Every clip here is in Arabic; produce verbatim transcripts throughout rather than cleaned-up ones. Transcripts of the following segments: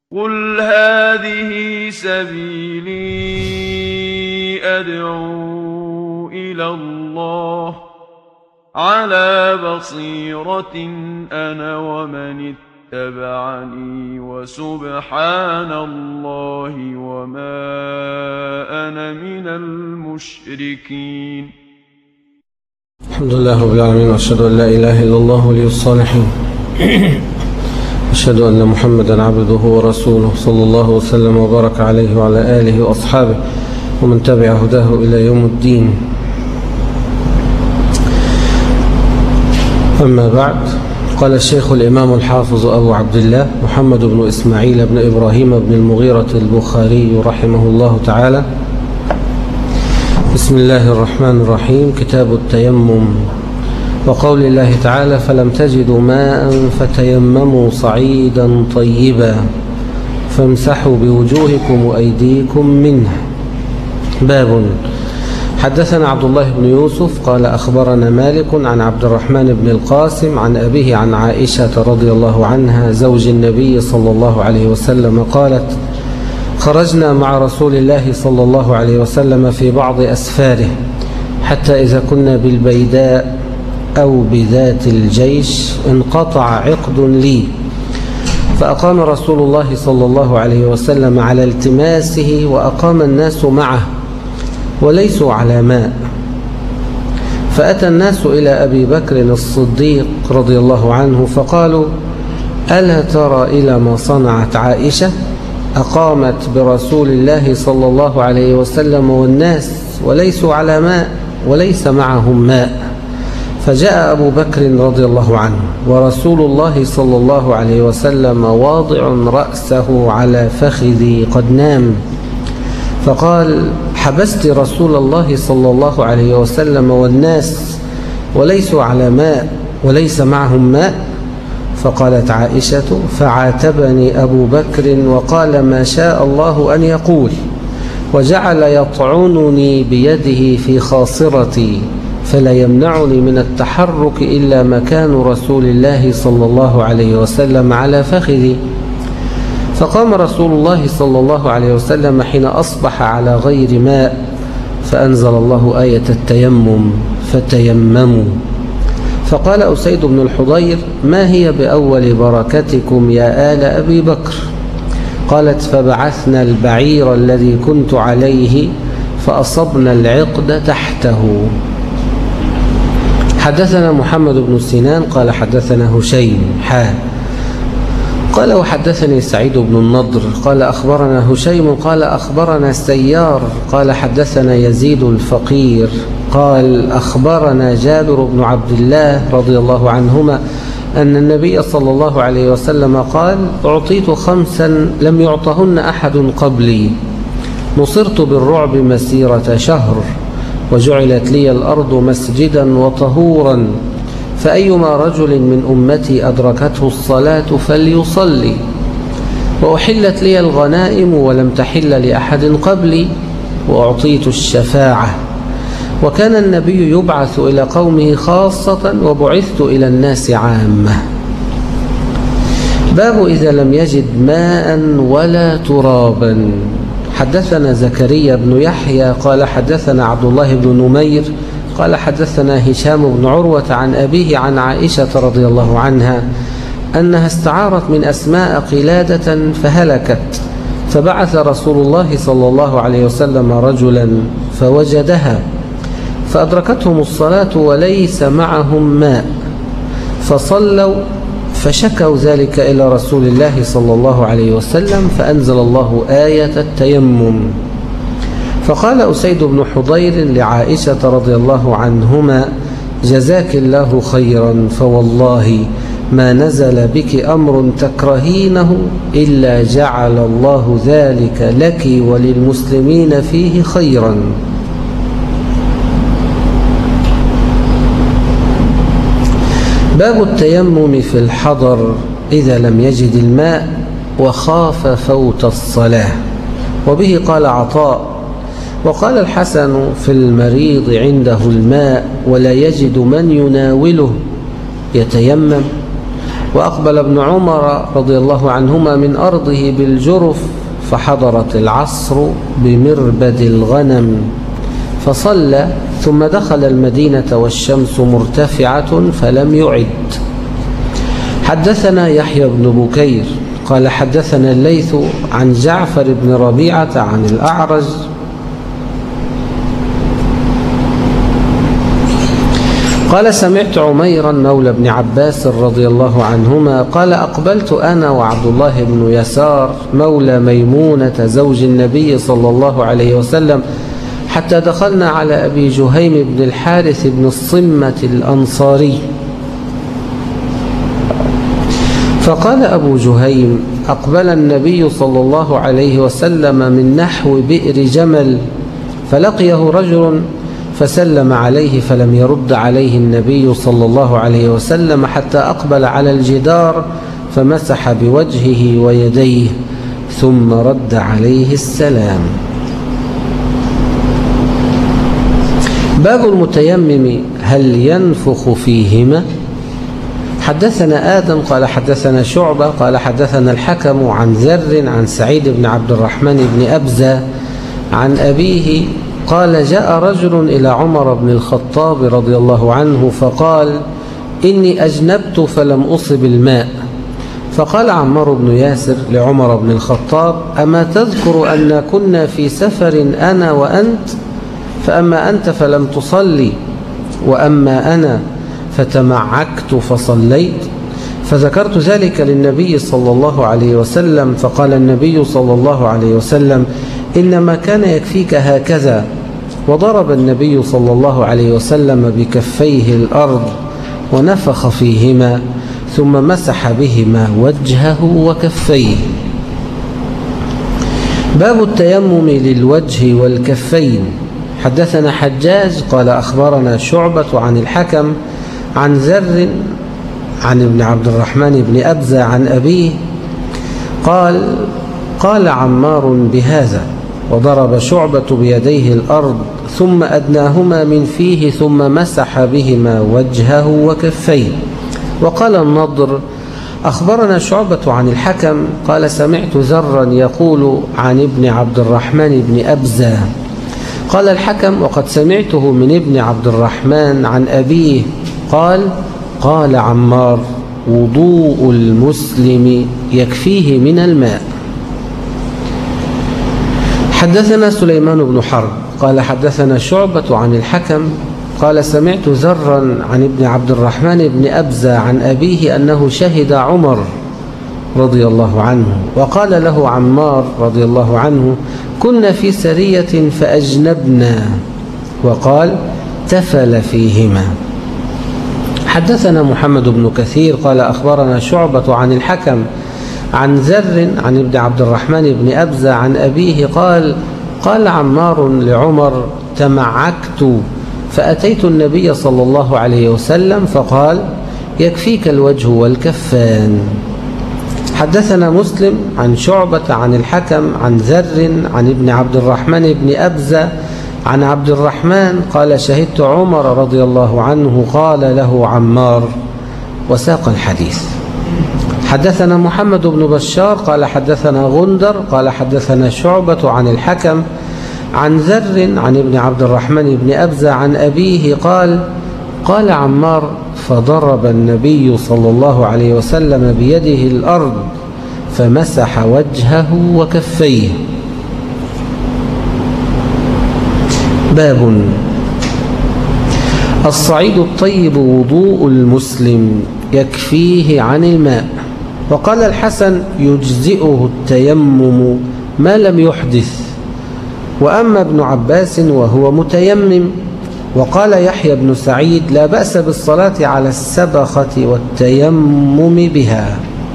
قُلْ هَٰذِهِ سَبِيلِي أَدْعُو إِلَى اللَّهِ ۚ عَلَىٰ بَصِيرَةٍ أَنَا وَمَنِ اتَّبَعَنِي ۖ وَسُبْحَانَ اللَّهِ وَمَا أَنَا مِنَ الْمُشْرِكِينَ. الحمد لله رب العالمين، وأشهد أن لا إله إلا الله ولي الصالحين، أشهد أن محمدا عبده ورسوله صلى الله وسلم وبارك عليه وعلى آله وأصحابه ومن تبع هداه إلى يوم الدين. أما بعد، قال الشيخ الإمام الحافظ أبو عبد الله محمد بن إسماعيل بن إبراهيم بن المغيرة البخاري رحمه الله تعالى: بسم الله الرحمن الرحيم. كتاب التيمم. وقول الله تعالى: فلم تجدوا ماء فتيمموا صعيدا طيبا فامسحوا بوجوهكم وأيديكم منه. باب. حدثنا عبد الله بن يوسف قال أخبرنا مالك عن عبد الرحمن بن القاسم عن أبيه عن عائشة رضي الله عنها زوج النبي صلى الله عليه وسلم قالت: خرجنا مع رسول الله صلى الله عليه وسلم في بعض أسفاره، حتى إذا كنا بالبيداء أو بذات الجيش انقطع عقد لي، فأقام رسول الله صلى الله عليه وسلم على التماسه، وأقام الناس معه وليسوا على ماء. فأتى الناس إلى أبي بكر الصديق رضي الله عنه فقالوا: ألا ترى إلى ما صنعت عائشة؟ أقامت برسول الله صلى الله عليه وسلم والناس وليسوا على ماء وليس معهم ماء. فجاء أبو بكر رضي الله عنه ورسول الله صلى الله عليه وسلم واضع رأسه على فخذي قد نام، فقال: حبست رسول الله صلى الله عليه وسلم والناس وليسوا على ماء وليس معهم ماء؟ فقالت عائشة: فعاتبني أبو بكر وقال ما شاء الله أن يقول، وجعل يطعنني بيده في خاصرتي، فلا يمنعني من التحرك إلا مكان رسول الله صلى الله عليه وسلم على فخذي. فقام رسول الله صلى الله عليه وسلم حين أصبح على غير ماء، فأنزل الله آية التيمم: فتيمموا. فقال أسيد بن الحضير: ما هي بأول بركتكم يا آل أبي بكر؟ قالت: فبعثنا البعير الذي كنت عليه فأصبنا العقد تحته. حدثنا محمد بن سنان قال حدثنا هشيم حا قال وحدثني سعيد بن النضر قال أخبرنا هشيم قال أخبرنا سيار قال حدثنا يزيد الفقير قال أخبرنا جابر بن عبد الله رضي الله عنهما أن النبي صلى الله عليه وسلم قال: أعطيت خمسا لم يعطهن أحد قبلي، نصرت بالرعب مسيرة شهر، وجعلت لي الأرض مسجدا وطهورا، فأيما رجل من أمتي أدركته الصلاة فليصلي، وأحلت لي الغنائم ولم تحل لأحد قبلي، وأعطيت الشفاعة، وكان النبي يبعث إلى قومه خاصة وبعثت إلى الناس عامة. باب إذا لم يجد ماء ولا ترابا. حدثنا زكريا بن يحيى قال حدثنا عبد الله بن نمير قال حدثنا هشام بن عروة عن أبيه عن عائشة رضي الله عنها أنها استعارت من أسماء قلادة فهلكت، فبعث رسول الله صلى الله عليه وسلم رجلا فوجدها، فأدركتهم الصلاة وليس معهم ماء، فصلوا فشكوا ذلك إلى رسول الله صلى الله عليه وسلم، فأنزل الله آية التيمم. فقال أسيد بن حضير لعائشة رضي الله عنهما: جزاك الله خيرا، فوالله ما نزل بك أمر تكرهينه إلا جعل الله ذلك لك وللمسلمين فيه خيرا. باب التيمم في الحضر إذا لم يجد الماء وخاف فوت الصلاة. وبه قال عطاء: وقال الحسن في المريض عنده الماء ولا يجد من يناوله يتيمم. وأقبل ابن عمر رضي الله عنهما من أرضه بالجرف فحضرت العصر بمربد الغنم فصلى ثم دخل المدينة والشمس مرتفعة فلم يعد. حدثنا يحيى بن بكير قال حدثنا الليث عن جعفر بن ربيعة عن الأعرج قال سمعت عميرا مولى ابن عباس رضي الله عنهما قال أقبلت أنا وعبد الله بن يسار مولى ميمونة زوج النبي صلى الله عليه وسلم حتى دخلنا على أبي جهيم بن الحارث بن الصمة الأنصاري فقال أبو جهيم أقبل النبي صلى الله عليه وسلم من نحو بئر جمل فلقيه رجل فسلم عليه فلم يرد عليه النبي صلى الله عليه وسلم حتى أقبل على الجدار فمسح بوجهه ويديه ثم رد عليه السلام. باب المتيمم هل ينفخ فيهما؟ حدثنا آدم قال حدثنا شعبة قال حدثنا الحكم عن ذر عن سعيد بن عبد الرحمن بن أبزة عن أبيه قال جاء رجل إلى عمر بن الخطاب رضي الله عنه فقال إني أجنبت فلم أصب الماء. فقال عمار بن ياسر لعمر بن الخطاب أما تذكر أن كنا في سفر أنا وأنت فأما أنت فلم تصلي وأما أنا فتمعكت فصليت؟ فذكرت ذلك للنبي صلى الله عليه وسلم فقال النبي صلى الله عليه وسلم إنما كان يكفيك هكذا. وضرب النبي صلى الله عليه وسلم بكفيه الأرض ونفخ فيهما ثم مسح بهما وجهه وكفيه. باب التيمم للوجه والكفين. حدثنا حجاج قال أخبرنا شعبة عن الحكم عن ذر عن ابن عبد الرحمن بن أبزة عن أبيه قال قال عمار بهذا وضرب شعبة بيديه الأرض ثم أدناهما من فيه ثم مسح بهما وجهه وكفيه. وقال النضر أخبرنا شعبة عن الحكم قال سمعت ذرا يقول عن ابن عبد الرحمن بن أبزة قال الحكم وقد سمعته من ابن عبد الرحمن عن أبيه قال قال عمار وضوء المسلم يكفيه من الماء. حدثنا سليمان بن حرب قال حدثنا شعبة عن الحكم قال سمعت ذرا عن ابن عبد الرحمن بن أبزة عن أبيه أنه شهد عمر رضي الله عنه وقال له عمار رضي الله عنه كنا في سرية فأجنبنا وقال تفل فيهما. حدثنا محمد بن كثير قال أخبرنا شعبة عن الحكم عن ذر عن ابن عبد الرحمن بن أبزة عن أبيه قال قال عمار لعمر تمعكت فأتيت النبي صلى الله عليه وسلم فقال يكفيك الوجه والكفان. حدثنا مسلم عن شعبة عن الحكم عن ذر عن ابن عبد الرحمن بن أبزة عن عبد الرحمن قال شهدت عمر رضي الله عنه قال له عمار وساق الحديث. حدثنا محمد بن بشار قال حدثنا غندر قال حدثنا شعبة عن الحكم عن ذر عن ابن عبد الرحمن بن أبزة عن أبيه قال قال عمار فضرب النبي صلى الله عليه وسلم بيده الأرض فمسح وجهه وكفيه. باب الصعيد الطيب وضوء المسلم يكفيه عن الماء. وقال الحسن يجزئه التيمم ما لم يحدث وأما ابن عباس وهو متيمم. وقال يحيى بن سعيد لا بأس بالصلاة على السبخة والتيمم بها.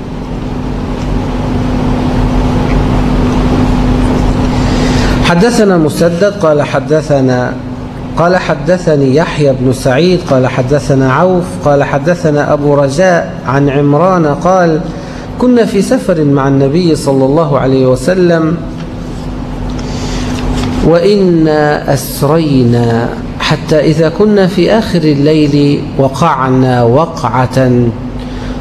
حدثنا مسدد قال حدثنا قال حدثني يحيى بن سعيد قال حدثنا عوف قال حدثنا أبو رجاء عن عمران قال كنا في سفر مع النبي صلى الله عليه وسلم وإنا أسرينا حتى إذا كنا في آخر الليل وقعنا وقعة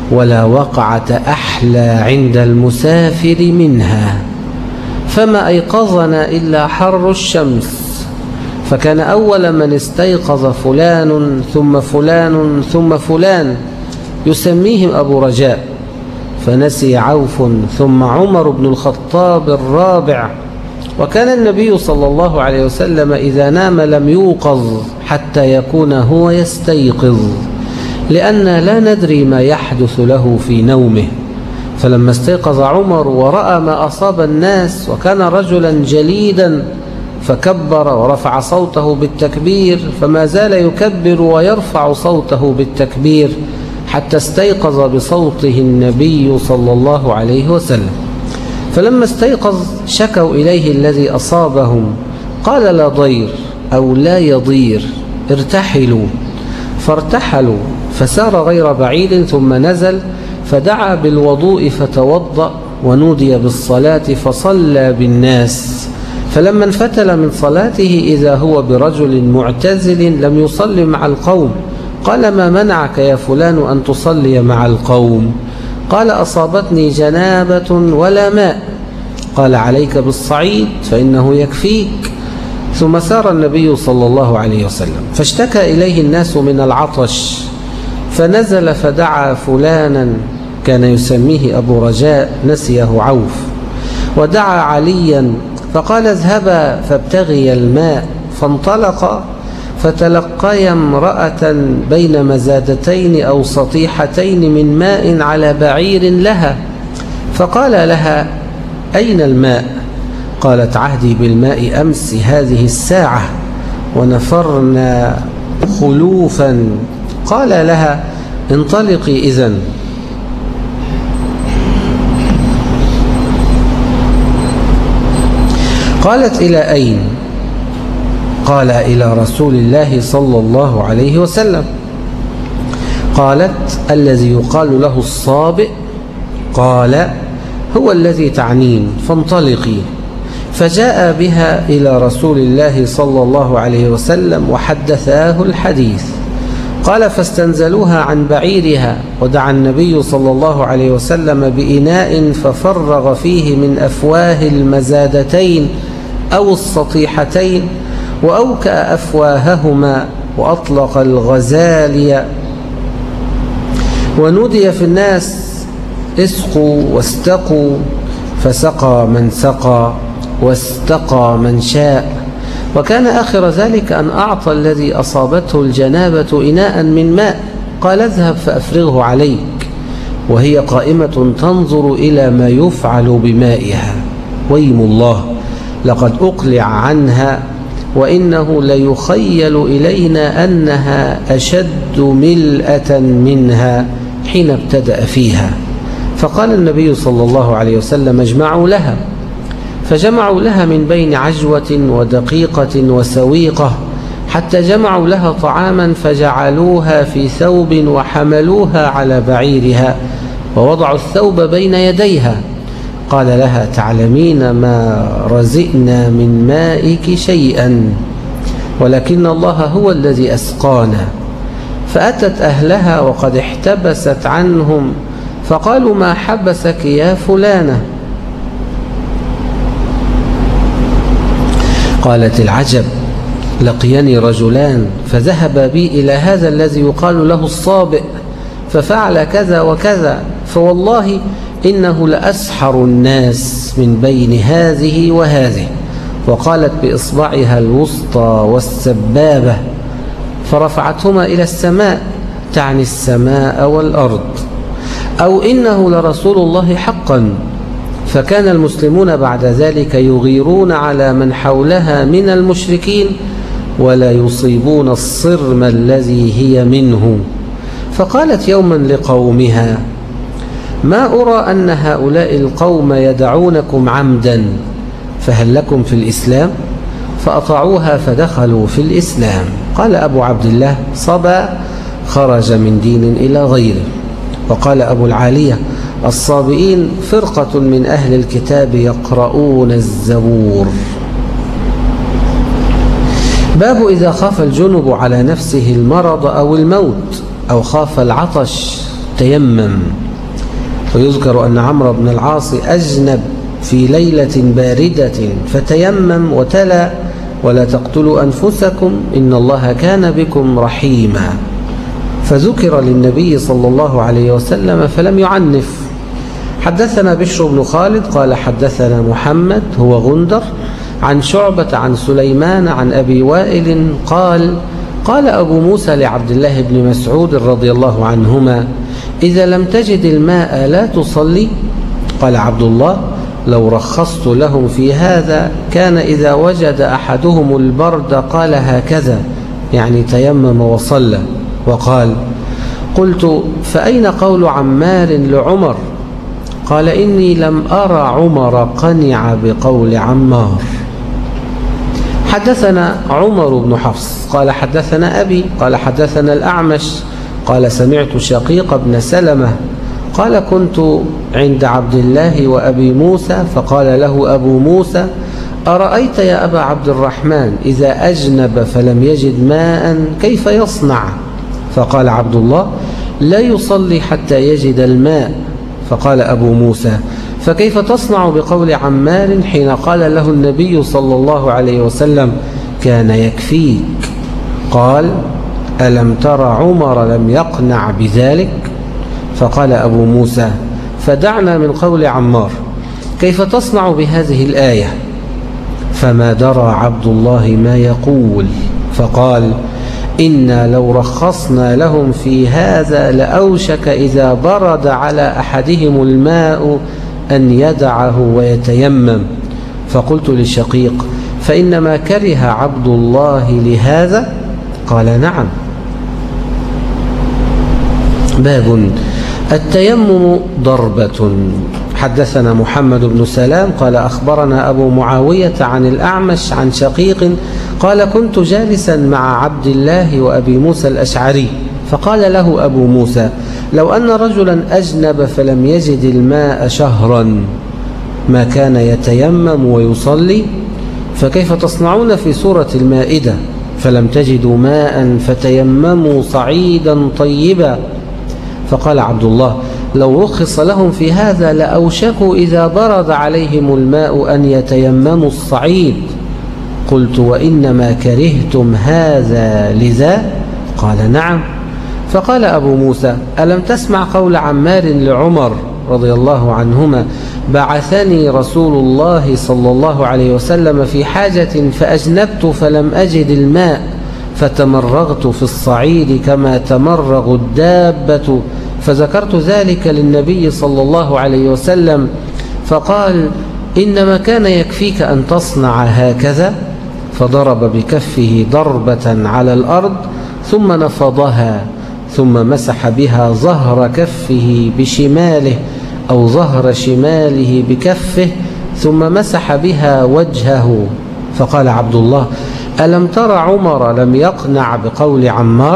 ولا وقعة أحلى عند المسافر منها، فما أيقظنا إلا حر الشمس. فكان أول من استيقظ فلان ثم فلان ثم فلان يسميهم أبو رجاء، فنسي عوف ثم عمر بن الخطاب الرابع. وكان النبي صلى الله عليه وسلم إذا نام لم يوقظ حتى يكون هو يستيقظ، لأن لا ندري ما يحدث له في نومه. فلما استيقظ عمر ورأى ما أصاب الناس، وكان رجلا جليدا، فكبر ورفع صوته بالتكبير، فما زال يكبر ويرفع صوته بالتكبير حتى استيقظ بصوته النبي صلى الله عليه وسلم. فلما استيقظ شكوا إليه الذي أصابهم، قال: لا ضير أو لا يضير، ارتحلوا. فارتحلوا، فسار غير بعيد، ثم نزل فدعا بالوضوء فتوضأ، ونودي بالصلاة فصلى بالناس. فلما انفتل من صلاته إذا هو برجل معتزل لم يصلي مع القوم. قال: ما منعك يا فلان أن تصلي مع القوم؟ قال: أصابتني جنابة ولا ماء. قال: عليك بالصعيد فإنه يكفيك. ثم سار النبي صلى الله عليه وسلم، فاشتكى إليه الناس من العطش، فنزل فدعا فلانا كان يسميه أبو رجاء، نسيه عوف، ودعا عليا فقال: اذهبا فابتغي الماء. فانطلق فتلقيا امرأة بين مزادتين أو سطيحتين من ماء على بعير لها، فقال لها: أين الماء؟ قالت: عهدي بالماء أمس هذه الساعة، ونفرنا خلوفا. قال لها: انطلقي إذن. قالت: إلى أين؟ قال: إلى رسول الله صلى الله عليه وسلم. قالت: الذي يقال له الصابئ؟ قال: هو الذي تعنين، فانطلقي. فجاء بها إلى رسول الله صلى الله عليه وسلم وحدثاه الحديث. قال: فاستنزلوها عن بعيرها، ودعا النبي صلى الله عليه وسلم بإناء ففرغ فيه من أفواه المزادتين أو السطيحتين، وأوكأ أفواههما، وأطلق الغزالي، ونودي في الناس: اسقوا واستقوا، فسقى من سقى واستقى من شاء. وكان آخر ذلك أن أعطى الذي أصابته الجنابة إناء من ماء، قال: اذهب فأفرغه عليك، وهي قائمة تنظر إلى ما يفعل بمائها. ويم الله، لقد أقلع عنها، وإنه ليخيل إلينا أنها أشد ملأة منها حين ابتدأ فيها. فقال النبي صلى الله عليه وسلم: اجمعوا لها. فجمعوا لها من بين عجوة ودقيقة وسويقة، حتى جمعوا لها طعاما، فجعلوها في ثوب وحملوها على بعيرها، ووضعوا الثوب بين يديها. قال لها: تعلمين ما رزقنا من مائك شيئا، ولكن الله هو الذي أسقانا. فأتت أهلها وقد احتبست عنهم، فقالوا: ما حبسك يا فلانة؟ قالت: العجب، لقيني رجلان فذهب بي إلى هذا الذي يقال له الصابئ، ففعل كذا وكذا، فوالله إنه لأسحر الناس من بين هذه وهذه. وقالت بإصبعها الوسطى والسبابة، فرفعتهما إلى السماء، تعني السماء والأرض. أو إنه لرسول الله حقا. فكان المسلمون بعد ذلك يغيرون على من حولها من المشركين، ولا يصيبون الصرم الذي هي منه. فقالت يوما لقومها: ما أرى أن هؤلاء القوم يدعونكم عمدا، فهل لكم في الإسلام؟ فأطاعوها فدخلوا في الإسلام. قال أبو عبد الله: صبا خرج من دين إلى غيره. وقال أبو العالية: الصابئين فرقة من أهل الكتاب يقرؤون الزبور. باب إذا خاف الجنب على نفسه المرض أو الموت، أو خاف العطش تيمم. ويذكر أن عمرو بن العاص أجنب في ليلة باردة فتيمم وتلا ولا تقتلوا أنفسكم إن الله كان بكم رحيما، فذكر للنبي صلى الله عليه وسلم فلم يعنف. حدثنا بشر بن خالد قال حدثنا محمد هو غندر عن شعبة عن سليمان عن أبي وائل قال قال أبو موسى لعبد الله بن مسعود رضي الله عنهما إذا لم تجد الماء لا تصلي؟ قال عبد الله لو رخصت لهم في هذا كان إذا وجد أحدهم البرد قال هكذا، يعني تيمم وصلى. وقال قلت فأين قول عمار لعمر؟ قال إني لم أرى عمر قنع بقول عمار. حدثنا عمر بن حفص قال حدثنا أبي قال حدثنا الأعمش قال سمعت شقيق بن سلمة قال كنت عند عبد الله وأبي موسى فقال له أبو موسى أرأيت يا أبا عبد الرحمن إذا أجنب فلم يجد ماء كيف يصنع؟ فقال عبد الله لا يصلي حتى يجد الماء. فقال أبو موسى فكيف تصنع بقول عمار حين قال له النبي صلى الله عليه وسلم كان يكفيك؟ قال ألم تر عمر لم يقنع بذلك؟ فقال أبو موسى فدعنا من قول عمار، كيف تصنع بهذه الآية؟ فما درى عبد الله ما يقول، فقال إنا لو رخصنا لهم في هذا لأوشك إذا برد على أحدهم الماء أن يدعه ويتيمم. فقلت للشقيق فإنما كره عبد الله لهذا؟ قال نعم. باب التيمم ضربة. حدثنا محمد بن سلام قال أخبرنا أبو معاوية عن الأعمش عن شقيق قال كنت جالسا مع عبد الله وأبي موسى الأشعري فقال له أبو موسى لو أن رجلا أجنب فلم يجد الماء شهرا ما كان يتيمم ويصلي؟ فكيف تصنعون في سورة المائدة فلم تجدوا ماء فتيمموا صعيدا طيبا؟ فقال عبد الله لو رخص لهم في هذا لأوشكوا إذا برد عليهم الماء أن يتيمموا الصعيد. قلت وإنما كرهتم هذا لذا؟ قال نعم. فقال أبو موسى ألم تسمع قول عمار لعمر رضي الله عنهما بعثني رسول الله صلى الله عليه وسلم في حاجة فأجنبت فلم أجد الماء فتمرغت في الصعيد كما تمرغ الدابة، فذكرت ذلك للنبي صلى الله عليه وسلم فقال إنما كان يكفيك أن تصنع هكذا، فضرب بكفه ضربة على الأرض ثم نفضها ثم مسح بها ظهر كفه بشماله أو ظهر شماله بكفه ثم مسح بها وجهه. فقال عبد الله ألم تر عمر لم يقنع بقول عمار؟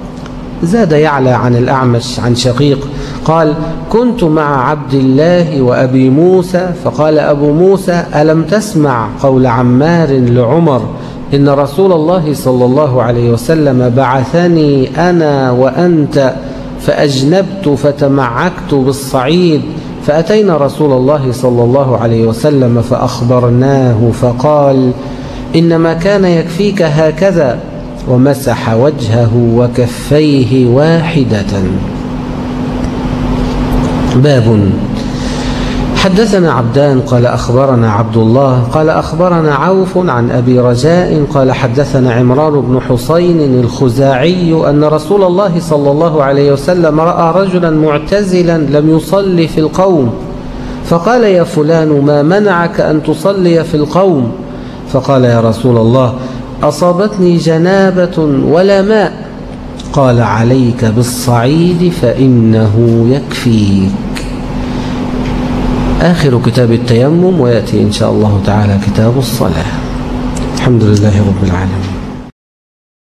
زاد يعلى عن الأعمش عن شقيق قال كنت مع عبد الله وأبي موسى فقال أبو موسى ألم تسمع قول عمار لعمر إن رسول الله صلى الله عليه وسلم بعثني أنا وأنت فأجنبت فتمعكت بالصعيد فأتينا رسول الله صلى الله عليه وسلم فأخبرناه فقال إنما كان يكفيك هكذا، ومسح وجهه وكفيه واحدة. باب حدثنا عبدان قال أخبرنا عبد الله قال أخبرنا عوف عن أبي رجاء قال حدثنا عمران بن حسين الخزاعي أن رسول الله صلى الله عليه وسلم رأى رجلا معتزلا لم يصلي في القوم فقال يا فلان ما منعك أن تصلي في القوم؟ فقال يا رسول الله أصابتني جنابة ولا ماء. قال عليك بالصعيد فإنه يكفيك. آخر كتاب التيمم، ويأتي إن شاء الله تعالى كتاب الصلاة. الحمد لله رب العالمين.